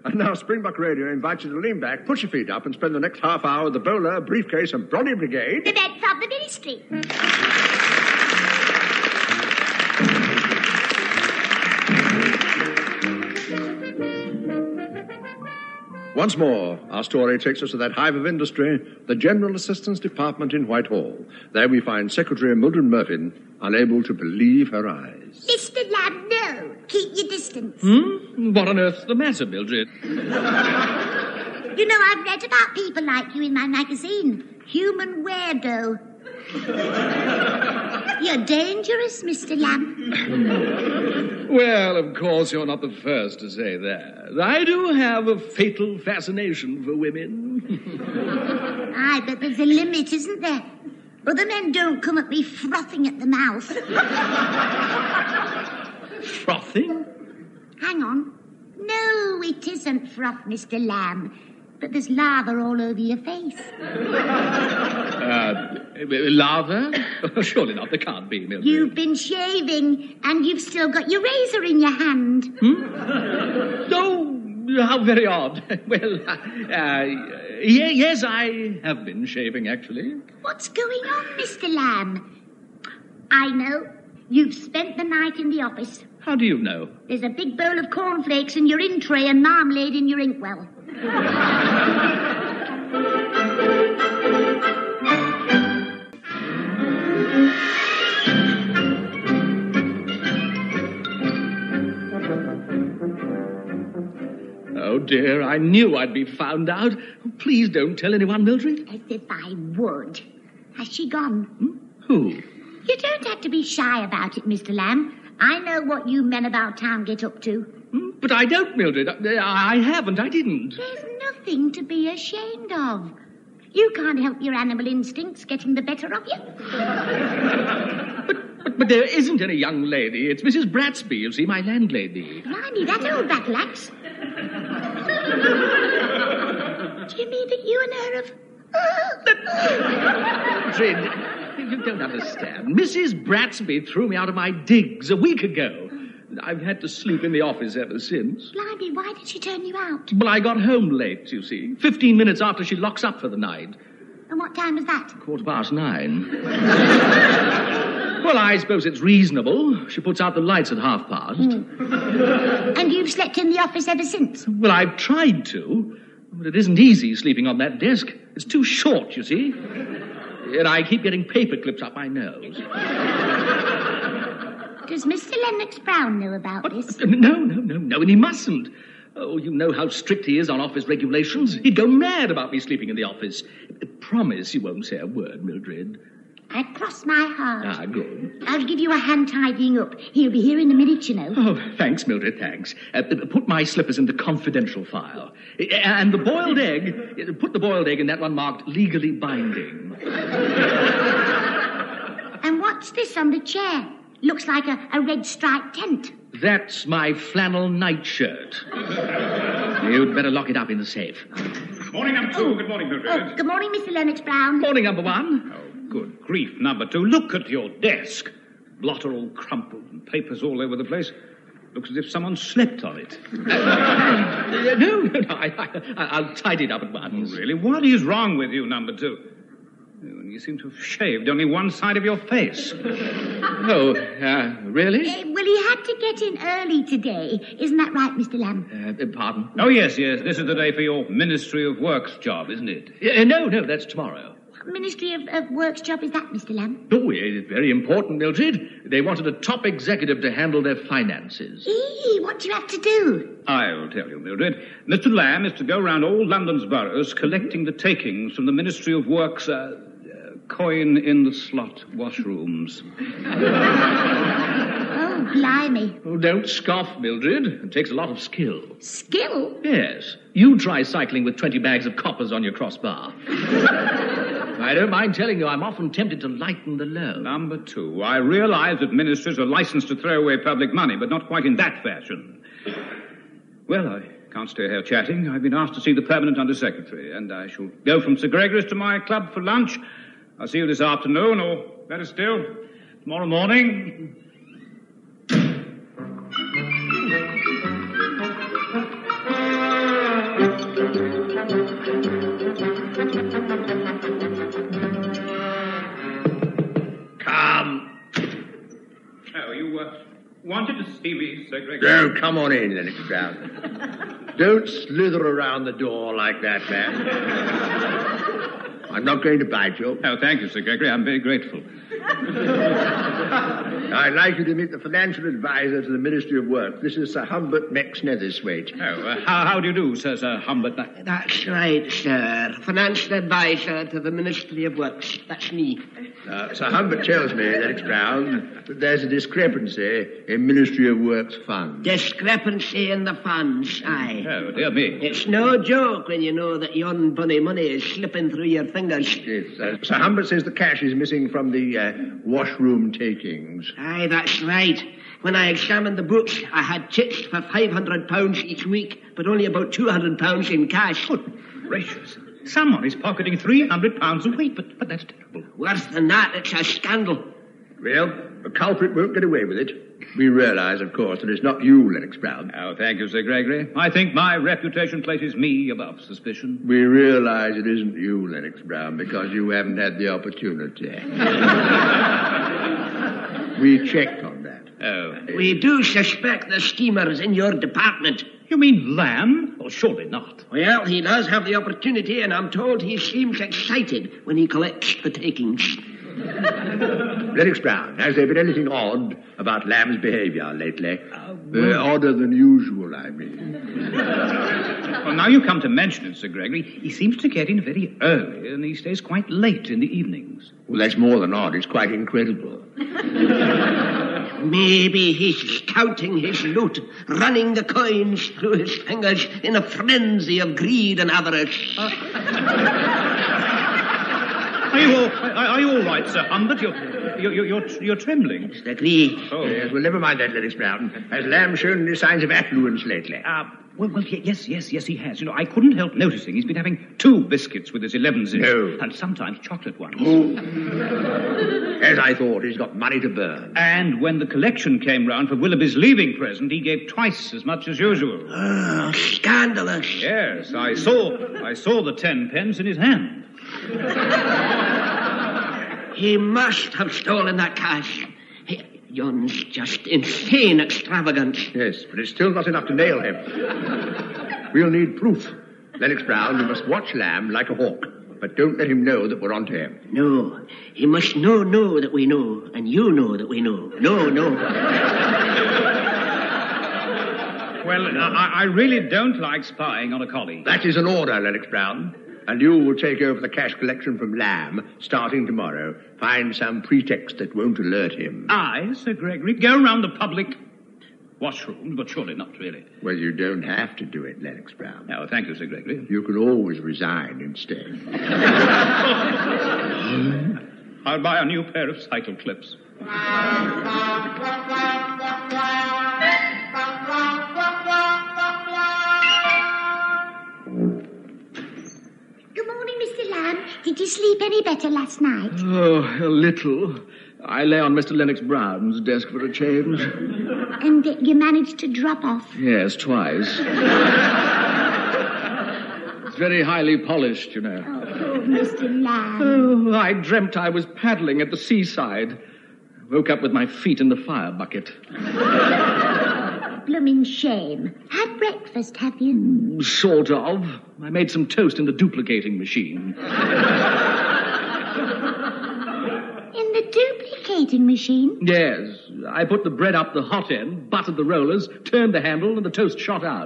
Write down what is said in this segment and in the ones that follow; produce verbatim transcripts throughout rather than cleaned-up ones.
And now Springbok Radio invites you to lean back, put your feet up, and spend the next half hour with the bowler, briefcase, and Bronny Brigade. The beds of the ministry. Once more, our story takes us to that hive of industry, the General Assistance Department in Whitehall. There we find Secretary Mildred Murphy, unable to believe her eyes. Mister Lamb, no. Keep your distance. Hmm? What on earth's the matter, Mildred? You know, I've read about people like you in my magazine. Human weirdo. You're dangerous, Mister Lamb. Well, of course, you're not the first to say that. I do have a fatal fascination for women. Aye, but there's a limit, isn't there? Other men don't come at me frothing at the mouth. Frothing? Hang on. No, it isn't froth, Mister Lamb. But there's lather all over your face. Uh, lather? Surely not. There can't be, Mildred. You've been shaving, and you've still got your razor in your hand. Hmm? Oh, how very odd. Well, uh, uh, yeah, yes, I have been shaving, actually. What's going on, Mister Lamb? I know. You've spent the night in the office. How do you know? There's a big bowl of cornflakes in your in tray and marmalade in your inkwell. Oh, dear, I knew I'd be found out. Please don't tell anyone, Mildred. As if I would. Has she gone? Hmm? Who? You don't have to be shy about it, Mister Lamb. I know what you men about town get up to. Hmm? But I don't, Mildred. I, I haven't. I didn't. There's nothing to be ashamed of. You can't help your animal instincts getting the better of you. but, but, but there isn't any young lady. It's Missus Bratsby, you see, my landlady. Blimey, that old battle axe. Do you mean that you and her have... Mildred, you don't understand. Missus Bratsby threw me out of my digs a week ago. I've had to sleep in the office ever since. Blimey, why did she turn you out? Well, I got home late, you see. Fifteen minutes after she locks up for the night. And what time was that? Quarter past nine. Well, I suppose it's reasonable. She puts out the lights at half past. Mm. And you've slept in the office ever since? Well, I've tried to. But it isn't easy sleeping on that desk. It's too short, you see. And I keep getting paper clips up my nose. Does Mister Lennox Brown know about What? this? No, no, no, no, and he mustn't. Oh, you know how strict he is on office regulations. He'd go mad about me sleeping in the office. Promise you won't say a word, Mildred. I cross my heart. Ah, good. I'll give you a hand tidying up. He'll be here in a minute, you know. Oh, thanks, Mildred, thanks. Uh, put my slippers in the confidential file. And the boiled egg, put the boiled egg in that one marked legally binding. And what's this on the chair? Looks like a, a red striped tent. That's my flannel nightshirt. You'd better lock it up in the safe. Morning, number two. Oh. Good morning, Mildred. Oh, good morning, Mister Lennox Brown. Morning, number one. Oh, good grief, number two. Look at your desk. Blotter all crumpled and papers all over the place. Looks as if someone slept on it. Uh, no, no, no. I, I, I'll tidy it up at once. Oh, really? What is wrong with you, number two? You seem to have shaved only one side of your face. Oh, uh, really? Uh, well, he had to get in early today. Isn't that right, Mister Lamb? Uh, pardon? Oh, yes, yes. This is the day for your Ministry of Works job, isn't it? Uh, no, no, that's tomorrow. What Ministry of, of Works job is that, Mister Lamb? Oh, it's very important, Mildred. They wanted a top executive to handle their finances. Eee, what do you have to do? I'll tell you, Mildred. Mister Lamb is to go round all London's boroughs collecting the takings from the Ministry of Works... Uh, coin in the slot washrooms. Oh, blimey. Oh, don't scoff, Mildred. It takes a lot of skill. Skill? Yes. You try cycling with twenty bags of coppers on your crossbar. I don't mind telling you, I'm often tempted to lighten the load. Number two, I realize that ministers are licensed to throw away public money, but not quite in that fashion. Well, I can't stay here chatting. I've been asked to see the permanent undersecretary, and I shall go from Sir Gregory's to my club for lunch. I'll see you this afternoon, or better still, tomorrow morning. see me, Sir Gregory? Oh, come on in, Lennox Brown. Don't slither around the door like that, man. I'm not going to bite you. Oh, thank you, Sir Gregory. I'm very grateful. I'd like you to meet the financial advisor to the Ministry of Work. This is Sir Humbert Mex Netherthwaite. Oh, uh, how, how do you do, Sir, Sir Humbert? That's right, sir. Financial advisor to the Ministry of Works. That's me. Uh, Sir Humbert tells me, Lennox Brown, that there's a discrepancy in Ministry of Works funds. Discrepancy in the funds, aye. Oh, dear me. It's no joke when you know that yon bunny money is slipping through your fingers. Yes, uh, Sir Humbert says the cash is missing from the uh, washroom takings. Aye, that's right. When I examined the books, I had tips for five hundred pounds each week, but only about two hundred pounds in cash. Good gracious. Someone is pocketing three hundred pounds a week, but, but that's terrible. Worse than that, it's a scandal. Well, the culprit won't get away with it. We realize, of course, that it's not you, Lennox Brown. Oh, thank you, Sir Gregory. I think my reputation places me above suspicion. We realize it isn't you, Lennox Brown, because you haven't had the opportunity. We checked on that. Oh. We do suspect the schemers in your department. You mean Lamb? Well, surely not. Well, he does have the opportunity, and I'm told he seems excited when he collects the takings. Lennox Brown, has there been anything odd about Lamb's behavior lately? Uh, well, uh, odder than usual, I mean. Well, now you come to mention it, Sir Gregory, he seems to get in very early, and he stays quite late in the evenings. Well, that's more than odd. It's quite incredible. Maybe he's counting his loot, running the coins through his fingers in a frenzy of greed and avarice. Uh... Are you all, are, are you all right, Sir Humbert? You're, you're, you're, you're trembling. Mister Gree. Oh, yes, well, never mind that, Lennox Brown. Has Lamb shown any signs of affluence lately? Uh, well, well, yes, yes, yes, he has. You know, I couldn't help noticing he's been having two biscuits with his elevens in. No. And sometimes chocolate ones. Oh. As I thought, he's got money to burn. And when the collection came round for Willoughby's leaving present, he gave twice as much as usual. Oh, scandalous. Yes, I saw, I saw the ten pence in his hand. He must have stolen that cash. He, yon's just insane extravagance. Yes, but it's still not enough to nail him. We'll need proof. Lennox Brown, you must watch Lamb like a hawk, but don't let him know that we're onto him. No, he must know, know that we know, and you know that we know. No, no. Well, I, I really don't like spying on a colleague. That is an order, Lennox Brown. And you will take over the cash collection from Lamb starting tomorrow. Find some pretext that won't alert him. I, Sir Gregory, go round the public washroom, but surely not really. Well, you don't have to do it, Lennox Brown. Oh, thank you, Sir Gregory. You can always resign instead. I'll buy a new pair of cycle clips. Did you sleep any better last night? Oh, a little. I lay on Mister Lennox Brown's desk for a change. And uh, you managed to drop off? Yes, twice. It's very highly polished, you know. Oh, poor Mister Lamb. Oh, I dreamt I was paddling at the seaside. Woke up with my feet in the fire bucket. Blooming shame. Had breakfast, have you? Sort of. I made some toast in the duplicating machine. In the duplicating machine? Yes. I put the bread up the hot end, buttered the rollers, turned the handle, and the toast shot out.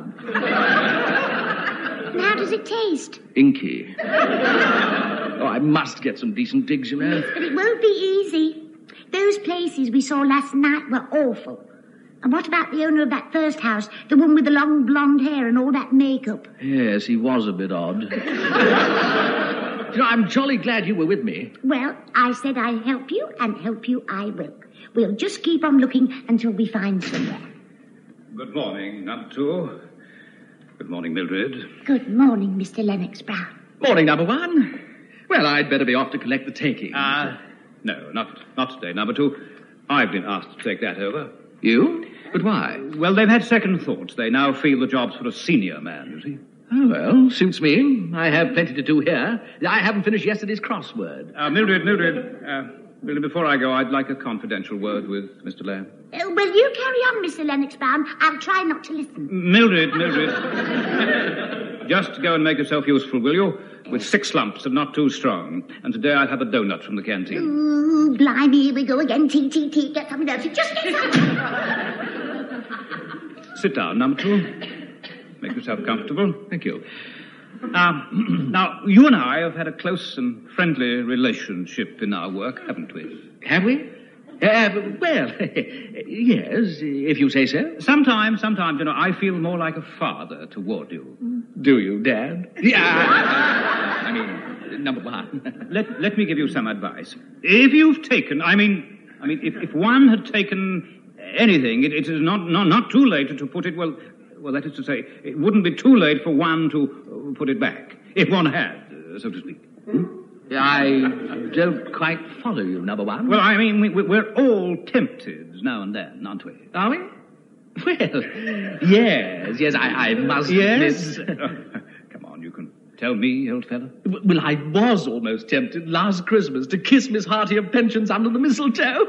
And how does it taste? Inky. Oh, I must get some decent digs, you know. Yes, but it won't be easy. Those places we saw last night were awful. And what about the owner of that first house, the one with the long blonde hair and all that makeup? Yes, he was a bit odd. You know, I'm jolly glad you were with me. Well, I said I'd help you, and help you I will. We'll just keep on looking until we find somewhere. Good morning, number two. Good morning, Mildred. Good morning, Mister Lennox Brown. Morning, number one. Well, I'd better be off to collect the taking. Ah, uh, no, not, not today, number two. I've been asked to take that over. You? But why? Well, they've had second thoughts. They now feel the job's for a senior man, you see. Oh, well, suits me. I have plenty to do here. I haven't finished yesterday's crossword. Uh, Mildred, Mildred, uh, Well, before I go, I'd like a confidential word with Mister Lamb. Uh, well, you carry on, Mister Lennox Brown. I'll try not to listen. Mildred, Mildred. Just go and make yourself useful, will you? With six lumps and not too strong. And today I'll have a donut from the canteen. Ooh, blimey, here we go again. Tea, tea, tea. Get something else. Just get something. Sit down, number two. Make yourself comfortable. Thank you. Now, now, you and I have had a close and friendly relationship in our work, haven't we? Have we? Uh, well, yes, if you say so. Sometimes, sometimes, you know, I feel more like a father toward you. Do you, Dad? Yeah. I mean, number one. let let me give you some advice. If you've taken, I mean, I mean, if, if one had taken anything, it, it is not, not not too late to put it. Well, well, that is to say, it wouldn't be too late for one to put it back, if one had, uh, so to speak. Hmm? I don't quite follow you, number one. Well, I mean, we, we're all tempted now and then, aren't we? Are we? Well, yes, yes, I, I must yes? admit. Come on, you can tell me, old fellow. Well, I was almost tempted last Christmas to kiss Miss Hearty of Pensions under the mistletoe.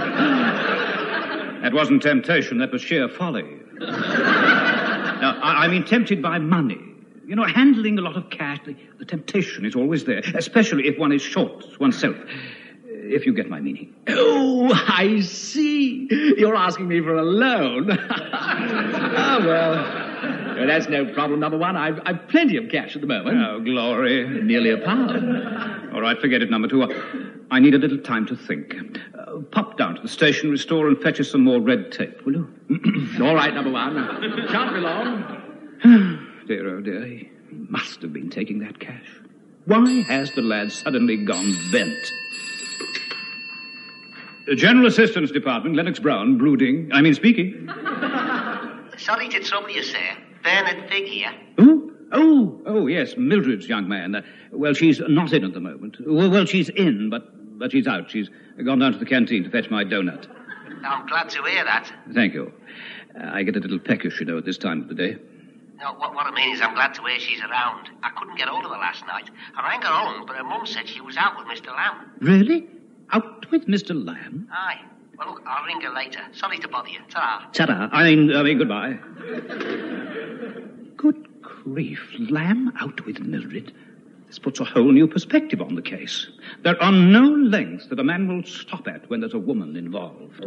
That wasn't temptation, that was sheer folly. Now, I, I mean tempted by money. You know, handling a lot of cash, the, the temptation is always there, especially if one is short oneself. If you get my meaning. Oh, I see. You're asking me for a loan. Oh, well, well, that's no problem, number one. I've, I've plenty of cash at the moment. Oh, glory. Nearly a pound. All right, forget it, number two. I need a little time to think. Uh, pop down to the stationery store and fetch us some more red tape, will you? All right, number one. Shan't be long. Dear, oh dear, he must have been taking that cash. Why has the lad suddenly gone bent? The General Assistance Department, Lennox Brown, brooding, I mean speaking. Sorry to trouble you, sir. Bernard Fig here. Who? Oh, oh, yes, Mildred's young man. Uh, well, she's not in at the moment. Well, well, she's in, but, but she's out. She's gone down to the canteen to fetch my donut. I'm glad to hear that. Thank you. Uh, I get a little peckish, you know, at this time of the day. No, what, what I mean is I'm glad to hear she's around. I couldn't get hold of her last night. I rang her home, but her mum said she was out with Mister Lamb. Really? Out with Mister Lamb? Aye. Well, look, I'll ring her later. Sorry to bother you. Ta-ra. Ta-ra. I mean, I mean, goodbye. Good grief. Lamb out with Mildred. This puts a whole new perspective on the case. There are no lengths that a man will stop at when there's a woman involved.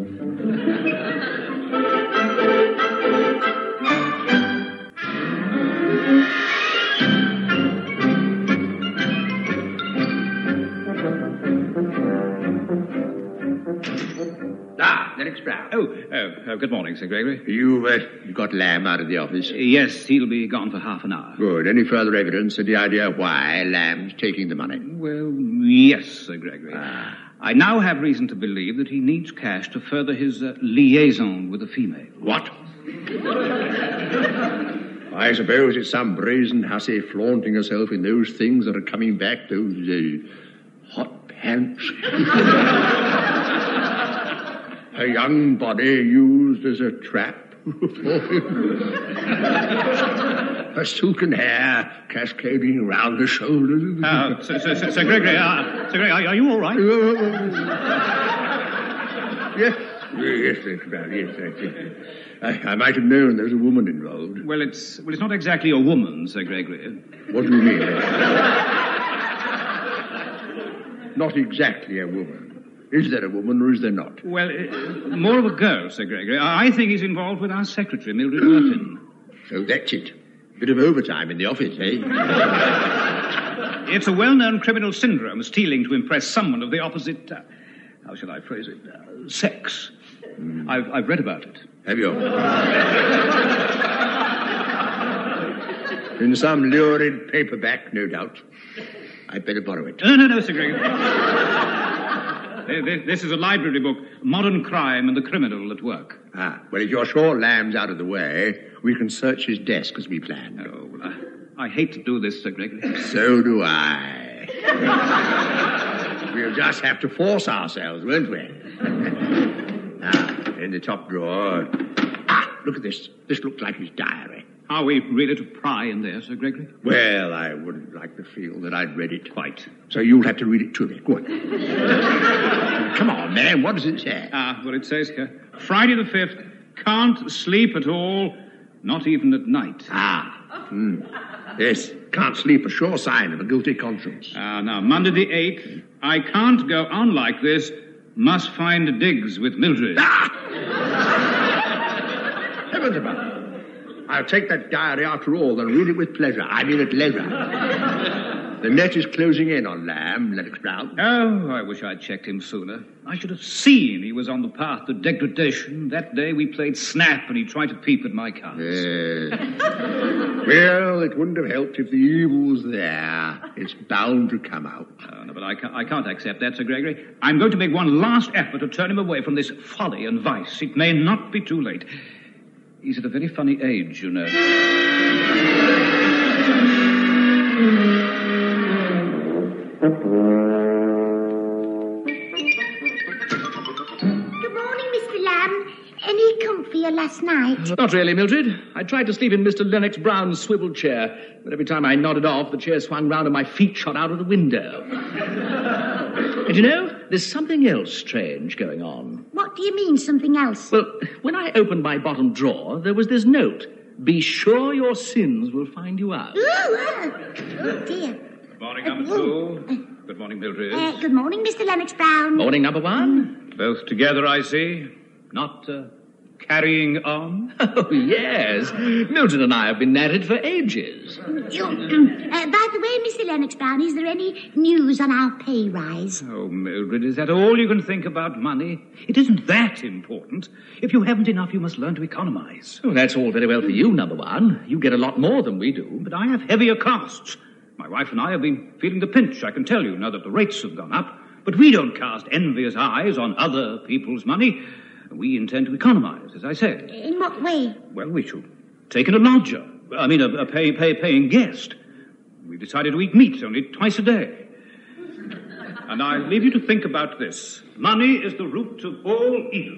Ah, Lennox Brown. Oh, oh, oh, good morning, Sir Gregory. You, uh, you got Lamb out of the office? Yes, he'll be gone for half an hour. Good. Any further evidence of the idea why Lamb's taking the money? Well, yes, Sir Gregory. Ah. I now have reason to believe that he needs cash to further his uh, liaison with a female. What? I suppose it's some brazen hussy flaunting herself in those things that are coming back, those uh, hot pants. A young body used as a trap. Her silken hair cascading around her shoulders. Uh, Sir, Sir, Sir, Sir Gregory, uh, Sir Gregory, are, are you all right? Yes, yes, Lennox Brown, yes, that's it. I, I might have known there was a woman involved. Well, it's well, it's not exactly a woman, Sir Gregory. What do you mean? Not exactly a woman. Is there a woman or is there not? Well, uh, more of a girl, Sir Gregory. I think he's involved with our secretary, Mildred Murphy. So that's it. Bit of overtime in the office, eh? It's a well-known criminal syndrome, stealing to impress someone of the opposite, uh, how shall I phrase it, uh, sex. Mm. I've, I've read about it. Have you? In some lurid paperback, no doubt. I'd better borrow it. No, no, no, Sir Gregory. This is a library book, Modern Crime and the Criminal at Work. Ah, well, if you're sure Lamb's out of the way, we can search his desk as we planned. Oh, well, I, I hate to do this, Sir Gregory. So do I. We'll just have to force ourselves, won't we? Ah, in the top drawer. Ah, look at this. This looks like his diary. Are we really to pry in there, Sir Gregory? Well, I wouldn't like to feel that I'd read it. Quite. So you'll have to read it to me. Go on. Come on, man. What does it say? Ah, well, it says here, Friday the fifth, can't sleep at all, not even at night. Ah. Hmm. Yes. Can't sleep, a sure sign of a guilty conscience. Ah, now, Monday the eighth, I can't go on like this, must find digs with Mildred. Ah! Heavens above. I'll take that diary after all and read it with pleasure. I mean at leisure. The net is closing in on Lamb, Lennox Brown. Oh, I wish I'd checked him sooner. I should have seen he was on the path to degradation. That day we played snap and he tried to peep at my cards. Yes. Well, it wouldn't have helped if the evil was there. It's bound to come out. Oh, no, but I can't, I can't accept that, Sir Gregory. I'm going to make one last effort to turn him away from this folly and vice. It may not be too late. He's at a very funny age, you know. Good morning, Mister Lamb. Any comfier last night? Not really, Mildred. I tried to sleep in Mister Lennox Brown's swivel chair, but every time I nodded off, the chair swung round and my feet shot out of the window. And you know, there's something else strange going on. What do you mean, something else? Well, when I opened my bottom drawer, there was this note. Be sure your sins will find you out. Ooh, oh, oh dear. Good morning, number two. Good morning, Mildred. Uh, good morning, Mister Lennox Brown. Morning, number one. Both together, I see. Not uh, carrying on? Oh, yes. Mildred and I have been at it for ages. uh, by the way, Mister Lennox Brown, is there any news on our pay rise? Oh, Mildred, is that all you can think about money? It isn't that important. If you haven't enough, you must learn to economize. Oh, that's all very well for you, number one. You get a lot more than we do. But I have heavier costs. My wife and I have been feeling the pinch, I can tell you, now that the rates have gone up. But we don't cast envious eyes on other people's money. We intend to economize, as I said. In what way? Well, we shall take in a lodger. I mean, a, a pay, pay, paying guest. We decided to eat meat only twice a day. And I leave you to think about this. Money is the root of all evil.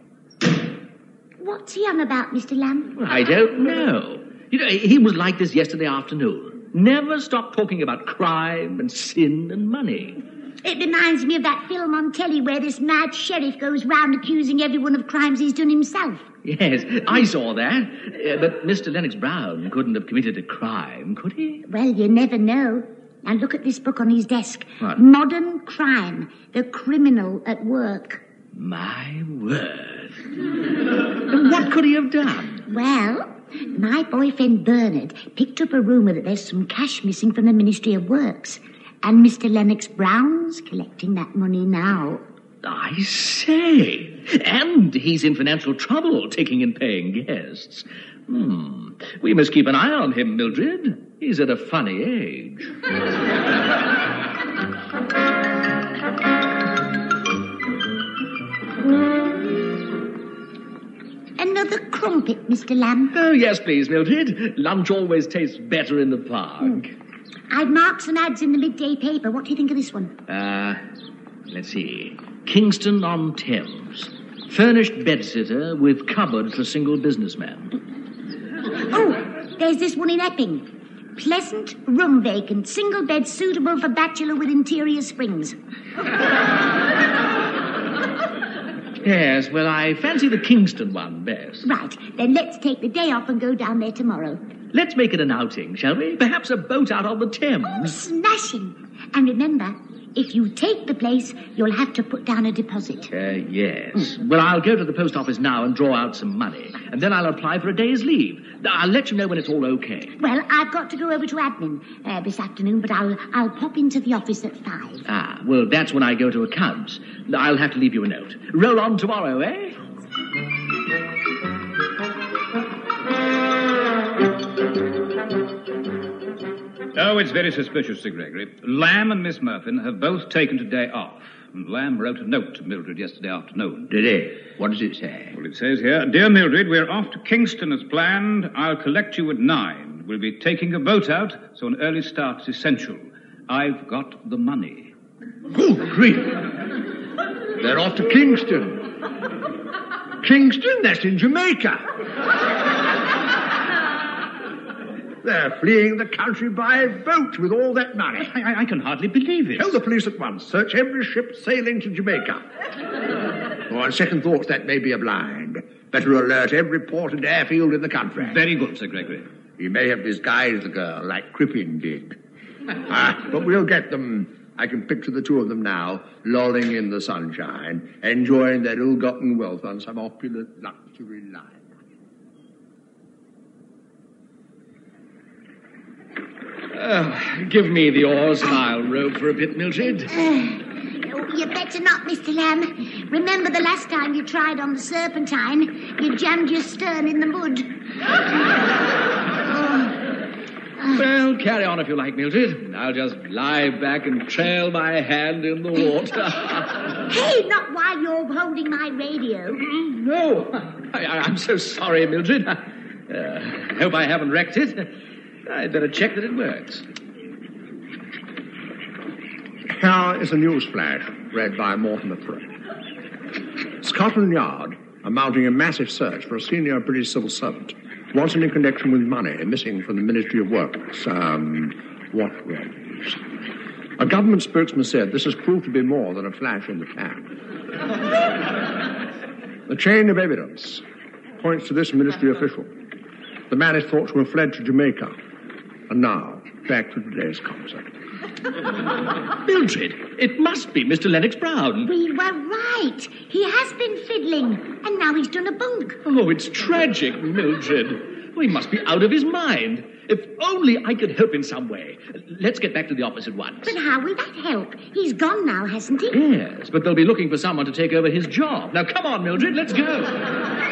What's he on about, Mister Lamb? I don't know. You know, he was like this yesterday afternoon. Never stopped talking about crime and sin and money. It reminds me of that film on telly where this mad sheriff goes round accusing everyone of crimes he's done himself. Yes, I saw that. Uh, but Mister Lennox Brown couldn't have committed a crime, could he? Well, you never know. Now look at this book on his desk. What? Modern Crime, The Criminal at Work. My word. What could he have done? Well, my boyfriend Bernard picked up a rumour that there's some cash missing from the Ministry of Works. And Mister Lennox Brown's collecting that money now. I say. And he's in financial trouble taking and paying guests. Hmm. We must keep an eye on him, Mildred. He's at a funny age. Another crumpet, Mister Lamb. Oh, yes, please, Mildred. Lunch always tastes better in the park. Mm. I've marked some ads in the midday paper. What do you think of this one? Uh, let's see. Kingston on Thames. Furnished bedsitter with cupboard for single businessman. Oh, there's this one in Epping. Pleasant, room vacant, single bed suitable for bachelor with interior springs. Yes, well, I fancy the Kingston one best. Right, then let's take the day off and go down there tomorrow. Let's make it an outing, shall we? Perhaps a boat out on the Thames. Oh, smashing. And remember, if you take the place, you'll have to put down a deposit. Uh, yes. Well, I'll go to the post office now and draw out some money. And then I'll apply for a day's leave. I'll let you know when it's all okay. Well, I've got to go over to admin uh, this afternoon, but I'll, I'll pop into the office at five. Ah, well, that's when I go to accounts. I'll have to leave you a note. Roll on tomorrow, eh? Oh, it's very suspicious, Sir Gregory. Lamb and Miss Murphy have both taken today off. And Lamb wrote a note to Mildred yesterday afternoon. Did he? What does it say? Well, it says here, Dear Mildred, we're off to Kingston as planned. I'll collect you at nine. We'll be taking a boat out, so an early start's essential. I've got the money. Good grief. They're off to Kingston. Kingston? That's in Jamaica. They're fleeing the country by boat with all that money. I, I, I can hardly believe it. Tell the police at once. Search every ship sailing to Jamaica. Oh, on second thoughts, that may be a blind. Better alert every port and airfield in the country. Very good, Sir Gregory. He may have disguised the girl like Crippen did. ah, but we'll get them. I can picture the two of them now, lolling in the sunshine, enjoying their ill-gotten wealth on some opulent luxury line. Uh, give me the oars and I'll row for a bit, Mildred. Uh, oh, you better not, Mister Lamb. Remember the last time you tried on the Serpentine, you jammed your stern in the mud. oh. Well, carry on if you like, Mildred. I'll just lie back and trail my hand in the water. Hey, not while you're holding my radio. No, I, I'm so sorry, Mildred. Uh, hope I haven't wrecked it. I'd better check that it works. Here is a news flash read by Mortimer Thread. Scotland Yard are mounting a massive search for a senior British civil servant. Wanted in connection with money missing from the Ministry of Works. Um, what roads? A government spokesman said this has proved to be more than a flash in the pan. The chain of evidence points to this ministry official. The man is thought to have fled to Jamaica. And now, back to today's concert. Mildred, it must be Mister Lennox Brown. We were right. He has been fiddling, and now he's done a bunk. Oh, it's tragic, Mildred. Oh, he must be out of his mind. If only I could help in some way. Let's get back to the office at once. But how will that help? He's gone now, hasn't he? Yes, but they'll be looking for someone to take over his job. Now, come on, Mildred, let's go.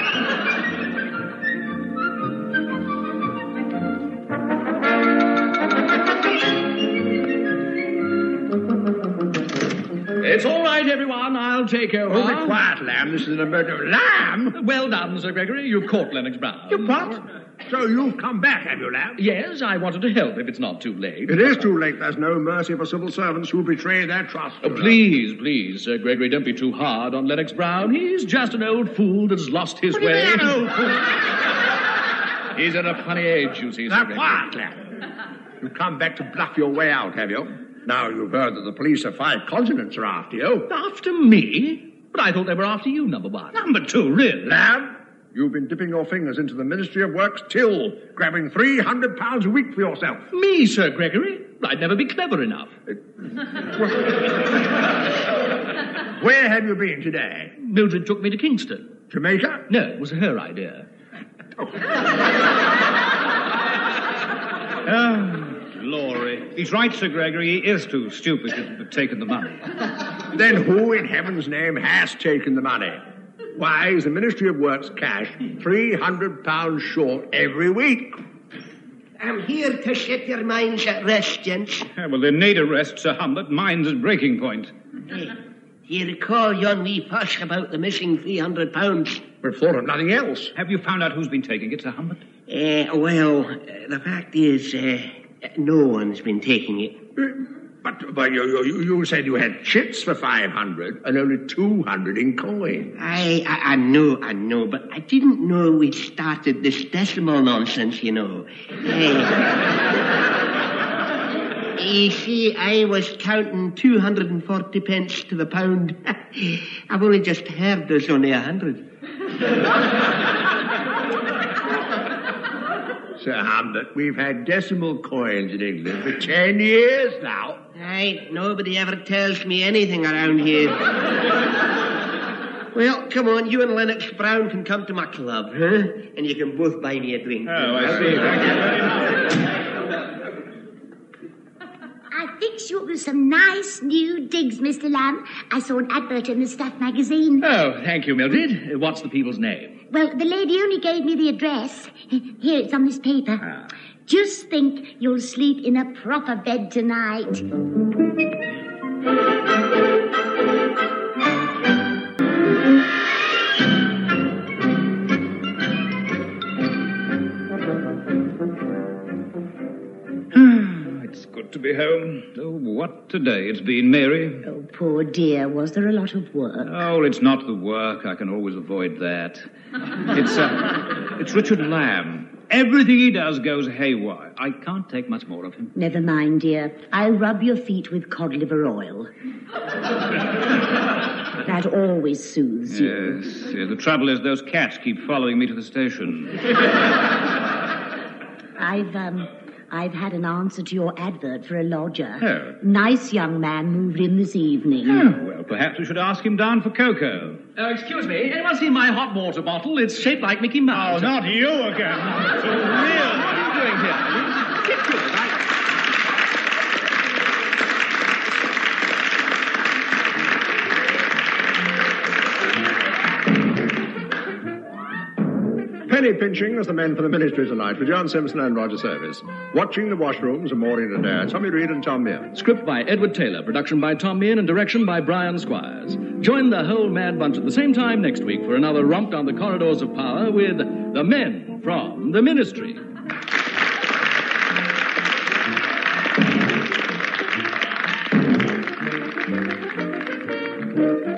It's all right, everyone. I'll take over. Oh, be quiet, Lamb. This is a murder. Lamb? Well done, Sir Gregory. You've caught Lennox Brown. You what? So you've come back, have you, Lamb? Yes, I wanted to help if it's not too late. It is too late. There's no mercy for civil servants who betray their trust. Oh, please, please, Sir Gregory, don't be too hard on Lennox Brown. He's just an old fool that's lost his what way. Do you mean, old fool? He's at a funny age, you see, Sir Now, Gregory. quiet, Lamb. You've come back to bluff your way out, have you? Now you've heard that the police of five continents are after you. After me? But I thought they were after you, number one. Number two, really? Lamb, you've been dipping your fingers into the Ministry of Works till, grabbing three hundred pounds a week for yourself. Me, Sir Gregory? I'd never be clever enough. Where have you been today? Mildred took me to Kingston. Jamaica? No, it was her idea. Oh, glory. He's right, Sir Gregory. He is too stupid to have taken the money. Then who in heaven's name has taken the money? Why is the Ministry of Works cash three hundred pounds short every week? I'm here to set your minds at rest, gents. Yeah, well, they need a rest, Sir Hamlet. Mine's at breaking point. Hey, do you recall yon wee fuss about the missing three hundred pounds? We've thought of nothing else. Have you found out who's been taking it, Sir Hamlet? Uh, well, uh, the fact is, uh, no one's been taking it. But, but you, you, you said you had chips for five hundred and only two hundred in coin. I, I, I know, I know, but I didn't know we'd started this decimal nonsense, you know. Uh, you see, I was counting two hundred and forty pence to the pound. I've only just heard there's only a hundred. Sir Hamlet, we've had decimal coins in England for ten years now. Aye, nobody ever tells me anything around here. Well, come on, you and Lennox Brown can come to my club, huh? And you can both buy me a drink. Oh, I see. Thank you very much. I fixed you up with some nice new digs, Mister Lamb. I saw an advert in the Stuff magazine. Oh, thank you, Mildred. What's the people's name? Well, the lady only gave me the address. Here, it's on this paper. Ah. Just think you'll sleep in a proper bed tonight. It's good to be home. Oh, what today it's been, Mary. Oh, poor dear. Was there a lot of work? Oh, it's not the work. I can always avoid that. It's, uh, it's Richard Lamb. Everything he does goes haywire. I can't take much more of him. Never mind, dear. I'll rub your feet with cod liver oil. That always soothes you. Yes, yes. The trouble is those cats keep following me to the station. I've, um... I've had an answer to your advert for a lodger. Oh. Nice young man moved in this evening. Oh, well, perhaps we should ask him down for cocoa. Uh, excuse me, anyone seen my hot water bottle? It's shaped like Mickey Mouse. Oh, not you again. What are you doing here? Stick to it. I... Penny pinching as the men for the ministry tonight with John Simpson and Roger Service. Watching the washrooms and Maureen Adair, Tommy Reed and Tom Meehan. Script by Edward Taylor, production by Tom Meehan, and direction by Brian Squires. Join the whole Mad Bunch at the same time next week for another romp down the corridors of power with the men from the ministry. Thank you.